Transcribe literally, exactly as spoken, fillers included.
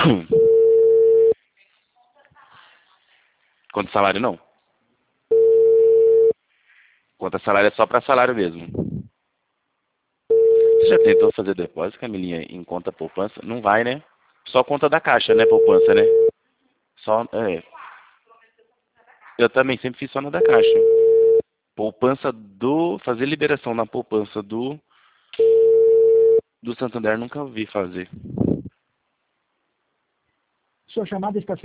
Conta salário não. Conta salário é só para salário mesmo. Você já tentou fazer depósito, Camilinha, em conta poupança? Não vai, né? Só conta da caixa, né? Poupança, né? Só, é. Eu também sempre fiz só na da caixa. Poupança do... Fazer liberação na poupança do... Do Santander nunca vi fazer. Sua chamada está